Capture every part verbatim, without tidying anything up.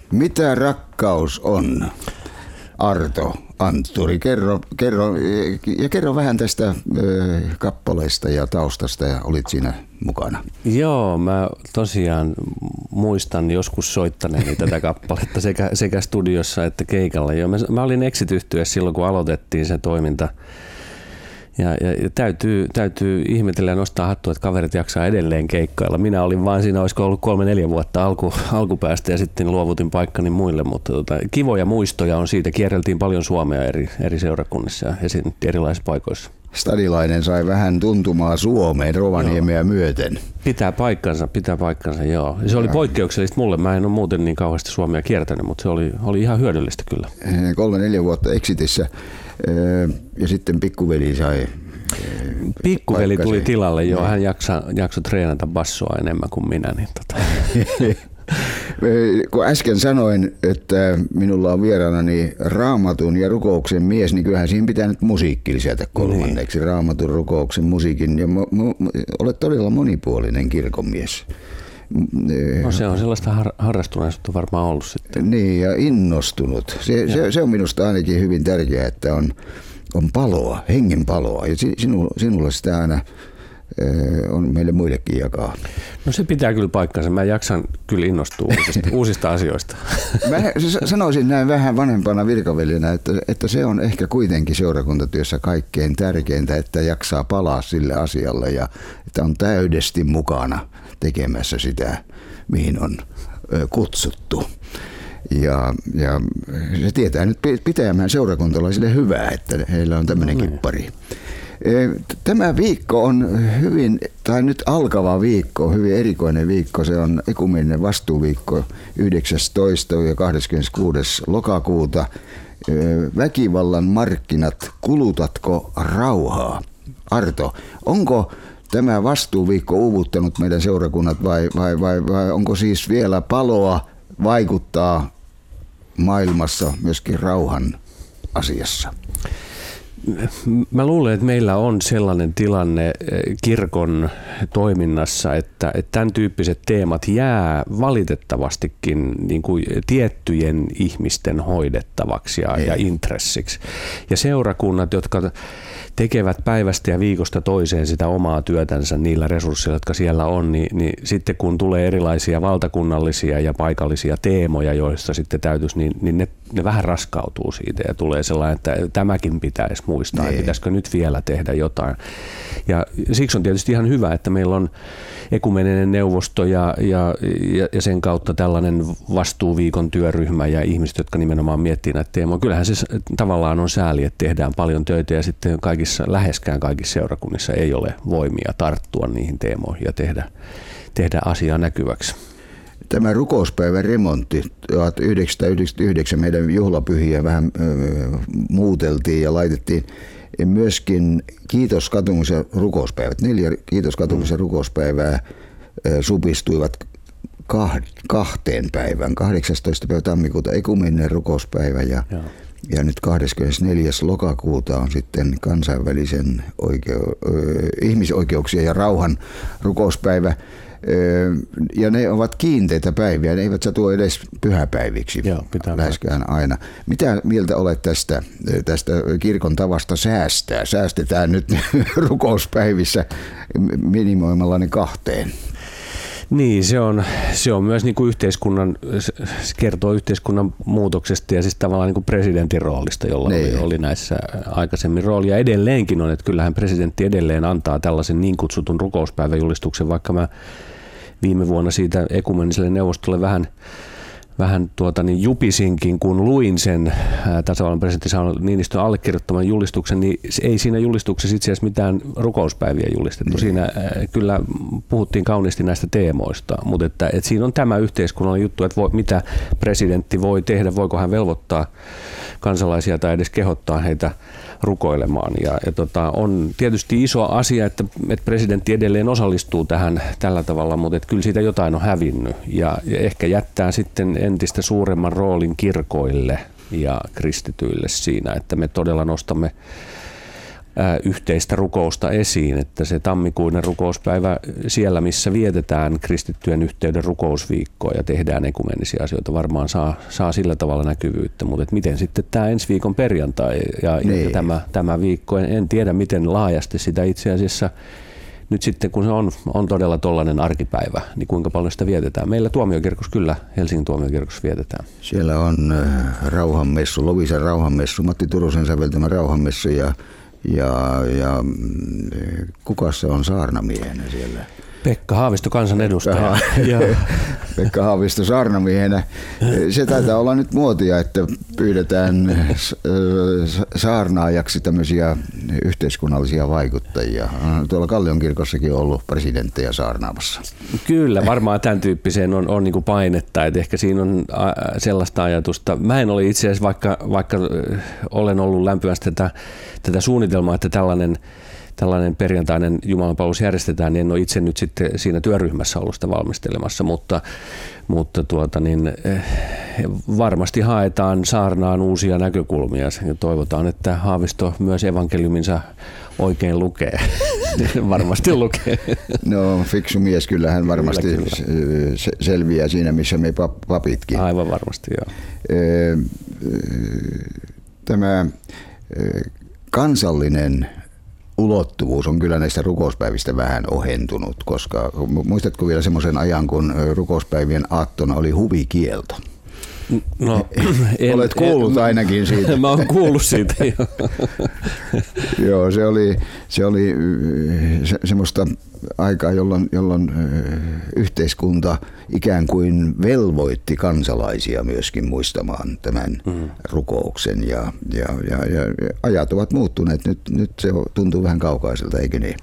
Mitä rakkaus on? Arto Antturi, kerro, kerro, ja kerro vähän tästä ö, kappaleesta ja taustasta, ja olit siinä mukana. Joo, mä tosiaan muistan joskus soittaneeni tätä kappaletta sekä, sekä studiossa että keikalla. Joo, mä, mä olin Exit-yhtyeessä silloin, kun aloitettiin se toiminta. Ja, ja, ja täytyy, täytyy ihmetellä ja nostaa hattua, että kaverit jaksaa edelleen keikkailla. Minä olin vain siinä, olisiko ollut kolme neljä vuotta alku, alkupäästä ja sitten luovutin paikkani muille. Mutta tota, kivoja muistoja on siitä. Kierreltiin paljon Suomea eri, eri seurakunnissa ja esiinnyttiin erilaisissa paikoissa. Stadilainen sai vähän tuntumaa Suomeen, Rovaniemeä myöten. Pitää paikkansa, pitää paikkansa, joo. Se oli poikkeuksellista mulle. Mä en ole muuten niin kauheasti Suomea kiertänyt, mutta se oli, oli ihan hyödyllistä kyllä. Kolme neljä vuotta Exitissä ja sitten pikkuveli sai Pikkuveli paikkansa. tuli tilalle, joo. Hän jaksa, jaksoi treenata bassoa enemmän kuin minä. Niin tota. Kun äsken sanoin, että minulla on vieraanani Raamatun ja rukouksen mies, niin kyllähän siinä pitää nyt musiikki lisätä kolmanneksi. Niin. Raamatun, rukouksen, musiikin. Ja mo, mo, olet todella monipuolinen kirkonmies. No se on sellaista har, harrastuneisuutta varmaan ollut sitten. Niin, ja innostunut. Se, se, se on minusta ainakin hyvin tärkeää, että on, on paloa, hengen paloa. Ja sinulla, sinulla sitä aina on meille muillekin jakaa. No se pitää kyllä paikkansa. Mä jaksan kyllä innostua uusista, uusista asioista. Mä sanoisin näin vähän vanhempana virkaveljänä, että, että se on ehkä kuitenkin seurakuntatyössä kaikkein tärkeintä, että jaksaa palaa sille asialle ja että on täydesti mukana tekemässä sitä, mihin on kutsuttu. Ja, ja se tietää nyt pitämään seurakuntalaisille hyvää, että heillä on tämmöinen kippari. Tämä viikko on hyvin, tai nyt alkava viikko, hyvin erikoinen viikko. Se on ekumeeninen vastuuviikko yhdeksästoista ja kahdeskymmeneskuudes lokakuuta. Väkivallan markkinat, kulutatko rauhaa? Arto, onko tämä vastuuviikko uuvuttanut meidän seurakunnat vai, vai, vai, vai onko siis vielä paloa vaikuttaa maailmassa myöskin rauhan asiassa? Mä luulen, että meillä on sellainen tilanne kirkon toiminnassa, että, että tämän tyyppiset teemat jää valitettavastikin niin kuin tiettyjen ihmisten hoidettavaksi ja, ja intressiksi. Ja seurakunnat, jotka tekevät päivästä ja viikosta toiseen sitä omaa työtänsä niillä resursseilla, jotka siellä on, niin, niin sitten kun tulee erilaisia valtakunnallisia ja paikallisia teemoja, joista sitten täytyisi, niin, niin ne, ne vähän raskautuu siitä ja tulee sellainen, että tämäkin pitäisi muistaa, että pitäisikö nyt vielä tehdä jotain. Ja siksi on tietysti ihan hyvä, että meillä on ekumeeninen neuvosto ja, ja, ja sen kautta tällainen vastuuviikon työryhmä ja ihmiset, jotka nimenomaan miettii näitä teemoja. Kyllähän se tavallaan on sääli, että tehdään paljon töitä ja sitten kaikissa, läheskään kaikissa seurakunnissa ei ole voimia tarttua niihin teemoihin ja tehdä, tehdä asiaa näkyväksi. Tämä rukouspäivän remontti tuhatyhdeksänsataayhdeksänkymmentäyhdeksän meidän juhlapyhiä vähän ö, muuteltiin ja laitettiin myöskin kiitoskatumus- ja rukouspäivät. Neljä kiitoskatumus- ja rukouspäivää ö, supistuivat kahteen päivään. kahdeksastoista päivä tammikuuta ekumeeninen rukouspäivä ja, ja nyt kahdeskymmenesneljäs lokakuuta on sitten kansainvälisen oikeu- ö, ihmisoikeuksien ja rauhan rukouspäivä. Ja ne ovat kiinteitä päiviä, ne eivät satu edes pyhäpäiviksi. Joo, läheskään aina. Mitä mieltä olet tästä, tästä kirkon tavasta säästää? Säästetään nyt rukouspäivissä minimoimalla ne kahteen. Niin, se on, se on myös niin kuin yhteiskunnan, se kertoo yhteiskunnan muutoksesta ja siis tavallaan niin kuin presidentin roolista, jolla oli, oli näissä aikaisemmin rooli. Ja edelleenkin on, että kyllähän presidentti edelleen antaa tällaisen niin kutsutun rukouspäiväjulistuksen, vaikka mä viime vuonna siitä ekumeniselle neuvostolle vähän, vähän tuota, niin jupisinkin, kun luin sen ää, tasavallan presidentti Sauli Niinistön allekirjoittaman julistuksen, niin ei siinä julistuksessa itse asiassa mitään rukouspäiviä julistettu. Mm. Siinä ää, kyllä puhuttiin kauniisti näistä teemoista, mutta että, että siinä on tämä yhteiskunnallinen juttu, että voi, mitä presidentti voi tehdä, voiko hän velvoittaa kansalaisia tai edes kehottaa heitä rukoilemaan. Ja, ja tota, on tietysti iso asia, että, että presidentti edelleen osallistuu tähän tällä tavalla, mutta että kyllä siitä jotain on hävinnyt ja, ja ehkä jättää sitten entistä suuremman roolin kirkoille ja kristityille siinä, että me todella nostamme yhteistä rukousta esiin, että se tammikuinen rukouspäivä siellä, missä vietetään kristittyjen yhteyden rukousviikkoa ja tehdään ekumenisia asioita, varmaan saa, saa sillä tavalla näkyvyyttä, mutta et miten sitten tämä ensi viikon perjantai ja, niin. ja tämä, tämä viikko, en, en tiedä miten laajasti sitä itse asiassa nyt sitten, kun se on, on todella tollainen arkipäivä, niin kuinka paljon sitä vietetään? Meillä tuomiokirkossa kyllä, Helsingin tuomiokirkossa vietetään. Siellä on rauhanmessu, Loviisan rauhanmessu, Matti Turusen säveltämä rauhanmessu ja, ja, ja kuka se on saarnamiehenä siellä? Pekka Haavisto, kansanedustaja. Pekka Haavisto saarnamiehenä. Se taitaa olla nyt muotia, että pyydetään saarnaajaksi tämmöisiä yhteiskunnallisia vaikuttajia. Tuolla Kallion kirkossakin on ollut presidenttejä saarnaamassa. Kyllä, varmaan tämän tyyppiseen on, on niin kuin painetta, että ehkä siinä on sellaista ajatusta. Mä en ole itse asiassa, vaikka, vaikka olen ollut lämpimästi tätä, tätä suunnitelmaa, että tällainen Tällainen perjantainen jumalanpalvelus järjestetään, niin en ole itse nyt sitten siinä työryhmässä ollut sitä valmistelemassa, mutta, mutta tuota niin, varmasti haetaan saarnaan uusia näkökulmia ja toivotaan, että Haavisto myös evankeliuminsa oikein lukee. Varmasti lukee. No fiksu mies, kyllähän varmasti kyllä, kyllä. selviää siinä, missä me papitkin. Aivan varmasti, joo. Tämä kansallinen ulottuvuus on kyllä näistä rukouspäivistä vähän ohentunut, koska muistatko vielä semmoisen ajan, kun rukouspäivien aattona oli huvikielto? No, en, Olet kuullut en, ainakin siitä. Mä oon kuullut siitä, joo. Joo, se oli, se oli se, semmoista aikaa, jolloin, jolloin yhteiskunta ikään kuin velvoitti kansalaisia myöskin muistamaan tämän mm. rukouksen. Ja, ja, ja, ja ajat ovat muuttuneet. Nyt, nyt se tuntuu vähän kaukaiselta, eikö niin?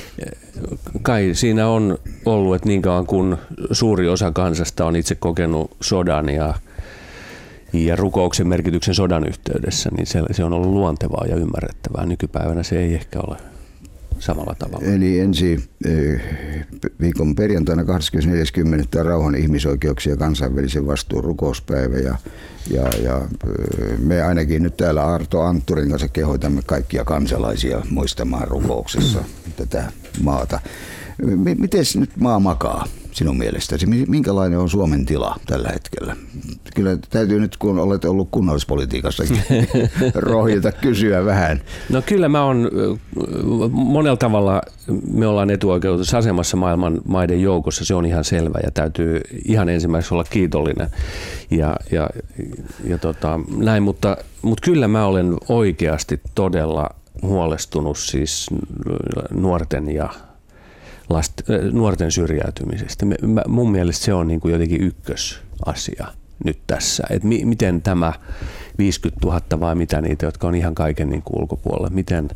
Kai siinä on ollut, että niin kauan kun suuri osa kansasta on itse kokenut sodan ja ja rukouksen merkityksen sodan yhteydessä, niin se, se on ollut luontevaa ja ymmärrettävää. Nykypäivänä se ei ehkä ole samalla tavalla. Eli ensi viikon perjantaina kahdeskymmenesneljäs kymmenettä rauhan, ihmisoikeuksia ja kansainvälisen vastuun rukouspäivä. Ja, ja, ja me ainakin nyt täällä Arto Antturin kanssa kehoitamme kaikkia kansalaisia muistamaan rukouksessa tätä maata. Miten nyt maa makaa sinun mielestäsi? Minkälainen on Suomen tila tällä hetkellä? Kyllä täytyy nyt, kun olet ollut kunnallispolitiikassakin, rohjeta kysyä vähän. No kyllä mä oon monella tavalla, me ollaan etuoikeutussa asemassa maailman maiden joukossa, se on ihan selvä ja täytyy ihan ensimmäiseksi olla kiitollinen ja, ja, ja tota, näin, mutta, mutta kyllä mä olen oikeasti todella huolestunut siis nuorten ja Last, nuorten syrjäytymisestä. Mä, mun mielestä se on niin kuin jotenkin ykkösasia nyt tässä. Et mi, miten tämä viisikymmentätuhatta vai mitä niitä, jotka on ihan kaiken niin kuin ulkopuolella, miten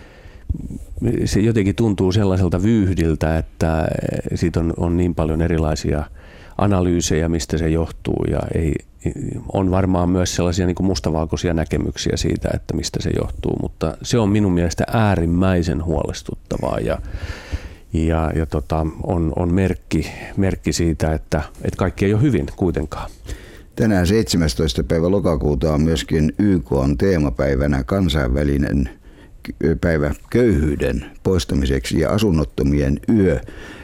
se jotenkin tuntuu sellaiselta vyyhdiltä, että siitä on, on niin paljon erilaisia analyysejä, mistä se johtuu ja ei, on varmaan myös sellaisia niin kuin mustavalkoisia näkemyksiä siitä, että mistä se johtuu, mutta se on minun mielestä äärimmäisen huolestuttavaa ja Ja, ja tota, on, on merkki, merkki siitä, että, että kaikki ei ole hyvin kuitenkaan. Tänään seitsemästoista päivä lokakuuta on myöskin Y K:n teemapäivänä kansainvälinen päivä köyhyyden poistamiseksi ja asunnottomien yö.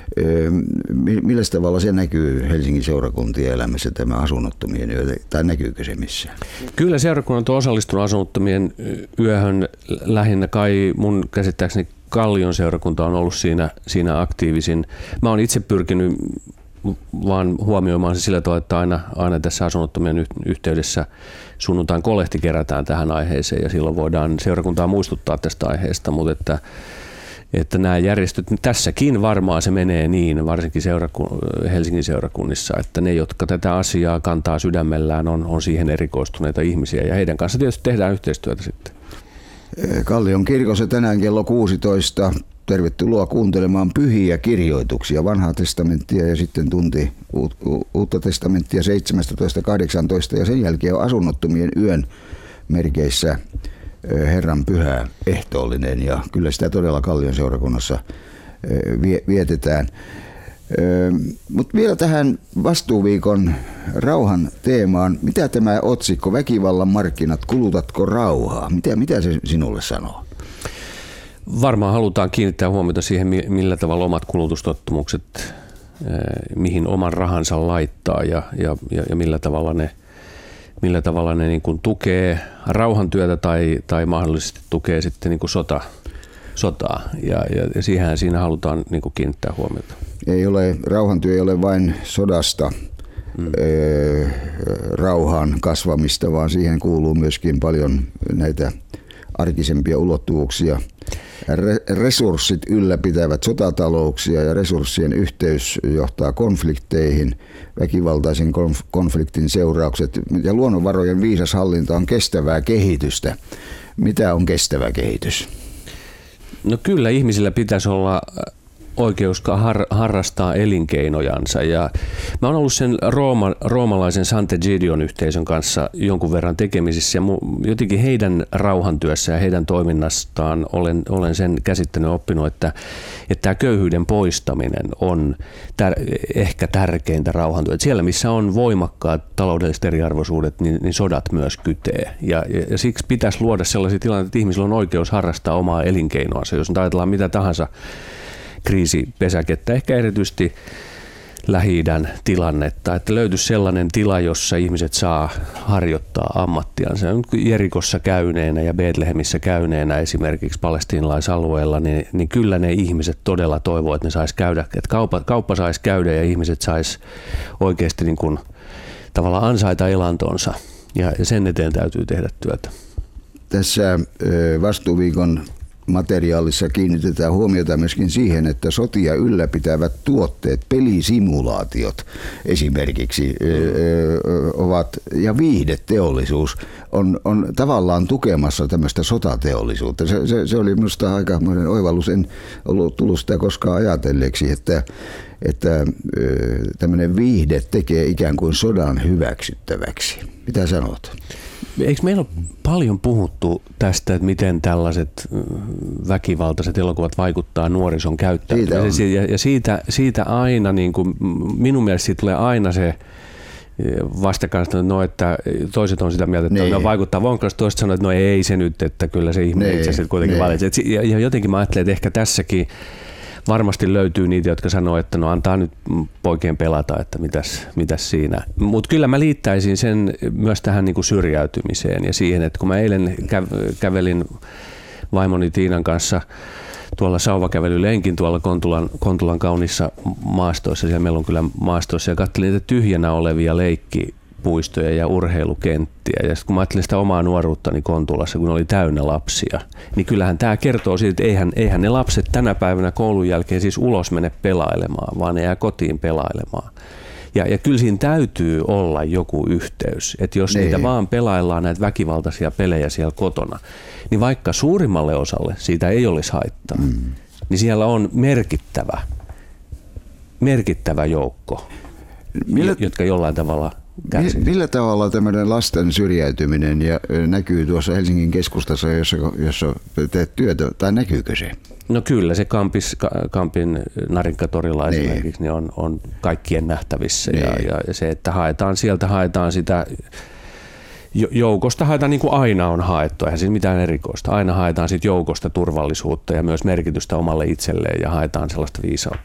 Millä tavalla se näkyy Helsingin seurakuntien elämässä, tämä asunnottomien yö, tai näkyykö se missään? Kyllä seurakunnat on osallistunut asunnottomien yöhön lähinnä kai mun käsittääkseni Kallion seurakunta on ollut siinä, siinä aktiivisin. Mä oon itse pyrkinyt vaan huomioimaan se sillä tavalla, että aina, aina tässä asunnottomien yhteydessä sunnuntain kolehti kerätään tähän aiheeseen ja silloin voidaan seurakuntaa muistuttaa tästä aiheesta, mutta että, että nämä järjestöt, tässäkin varmaan se menee niin, varsinkin seurakun, Helsingin seurakunnissa, että ne, jotka tätä asiaa kantaa sydämellään, on, on siihen erikoistuneita ihmisiä ja heidän kanssa tietysti tehdään yhteistyötä sitten. Kallion kirkossa tänään kello kuusitoista. Tervetuloa kuuntelemaan pyhiä kirjoituksia, vanhaa testamenttia ja sitten tunti uutta testamenttia seitsemästoista kahdeksantoista ja sen jälkeen on asunnottomien yön merkeissä Herran pyhä ehtoollinen ja kyllä sitä todella Kallion seurakunnassa vietetään. Mutta vielä tähän vastuuviikon rauhan teemaan. Mitä tämä otsikko, väkivallan markkinat, kulutatko rauhaa? Mitä, mitä se sinulle sanoo? Varmaan halutaan kiinnittää huomiota siihen, millä tavalla omat kulutustottumukset, mihin oman rahansa laittaa ja, ja, ja millä tavalla ne, millä tavalla ne niin kuin tukee rauhantyötä tai, tai mahdollisesti tukee sitten niin kuin sota, sotaa. Ja, ja, ja siihen siinä halutaan niin kuin kiinnittää huomiota. Ei ole, rauhantyö ei ole vain sodasta mm. e, rauhan kasvamista, vaan siihen kuuluu myöskin paljon näitä arkisempia ulottuvuuksia. Resurssit ylläpitävät sotatalouksia ja resurssien yhteys johtaa konflikteihin, väkivaltaisen konfliktin seuraukset ja luonnonvarojen viisas hallinta on kestävää kehitystä. Mitä on kestävä kehitys? No kyllä ihmisillä pitäisi olla oikeus har, harrastaa elinkeinojansa. Ja mä oon ollut sen Rooma, roomalaisen Sant'Egidion yhteisön kanssa jonkun verran tekemisissä ja jotenkin heidän rauhantyössä ja heidän toiminnastaan olen, olen sen käsittänyt oppinut, että, että tämä köyhyyden poistaminen on tär, ehkä tärkeintä rauhantyötä. Siellä missä on voimakkaat taloudelliset eriarvoisuudet, niin, niin sodat myös kytee. Ja, ja, ja siksi pitäisi luoda sellaisia tilanteita, että ihmisillä on oikeus harrastaa omaa elinkeinoansa, jos nyt ajatellaan mitä tahansa kriisipesäkettä, ehkä erityisesti Lähi-idän tilannetta, että löytyisi sellainen tila, jossa ihmiset saa harjoittaa ammattiansa. Jerikossa käyneenä ja Betlehemissä käyneenä esimerkiksi palestiinalaisalueella, niin, niin kyllä ne ihmiset todella toivoo, että ne sais käydä, että kauppa, kauppa saisi käydä ja ihmiset sais oikeasti niin kuin tavallaan ansaita elantonsa ja sen eteen täytyy tehdä työtä. Tässä vastuuviikon materiaalissa kiinnitetään huomiota myöskin siihen, että sotia ylläpitävät tuotteet, pelisimulaatiot esimerkiksi ovat, ja viihdeteollisuus on, on tavallaan tukemassa tämmöistä sotateollisuutta. Se, se, se oli minusta aikamoinen oivallus, en ollut tullut sitä koskaan ajatelleeksi, että, että tämmöinen viihde tekee ikään kuin sodan hyväksyttäväksi. Mitä sanot? Eikö meillä ole paljon puhuttu tästä, että miten tällaiset väkivaltaiset elokuvat vaikuttaa nuorison käyttäytymiseen? Siitä ja siitä, siitä aina, niin kuin, minun mielestä siitä tulee aina se vastakkaista, no, että toiset on sitä mieltä, että no, vaikuttaa vonkkaasti, toiset sanoo, että no ei se nyt, että kyllä se ihminen itse asiassa kuitenkin valitsee. Ja, ja jotenkin mä ajattelen, että ehkä tässäkin varmasti löytyy niitä, jotka sanoo, että no antaa nyt poikien pelata, että mitäs, mitäs siinä. Mutta kyllä mä liittäisin sen myös tähän niin kuin syrjäytymiseen ja siihen, että kun mä eilen kävelin vaimoni Tiinan kanssa tuolla sauvakävelylenkin tuolla Kontulan, Kontulan kaunissa maastoissa, siellä meillä on kyllä maastoissa, ja katselin niitä tyhjänä olevia leikkipuistoja ja urheilukenttiä. Ja sitten kun mä ajattelin sitä omaa nuoruuttani Kontulassa, kun oli täynnä lapsia, niin kyllähän tämä kertoo siitä, että eihän, eihän ne lapset tänä päivänä koulun jälkeen siis ulos mene pelailemaan, vaan ne jää kotiin pelailemaan. Ja, ja kyllä siinä täytyy olla joku yhteys, että jos ne. niitä vaan pelaillaan näitä väkivaltaisia pelejä siellä kotona, niin vaikka suurimmalle osalle siitä ei olisi haittaa, mm. niin siellä on merkittävä, merkittävä joukko, Millä, jotka jollain tavalla kärsivät. Millä tavalla tämmöinen lasten syrjäytyminen ja näkyy tuossa Helsingin keskustassa, jossa, jossa teet työtä, tai näkyykö se? No kyllä, se Kampis, Kampin Narinkatorilla niin. esimerkiksi niin on, on kaikkien nähtävissä niin. ja, ja se, että haetaan, sieltä haetaan sitä, joukosta haetaan niin kuin aina on haettu, eihän siinä mitään erikoista. Aina haetaan siitä joukosta turvallisuutta ja myös merkitystä omalle itselleen ja haetaan sellaista viisautta.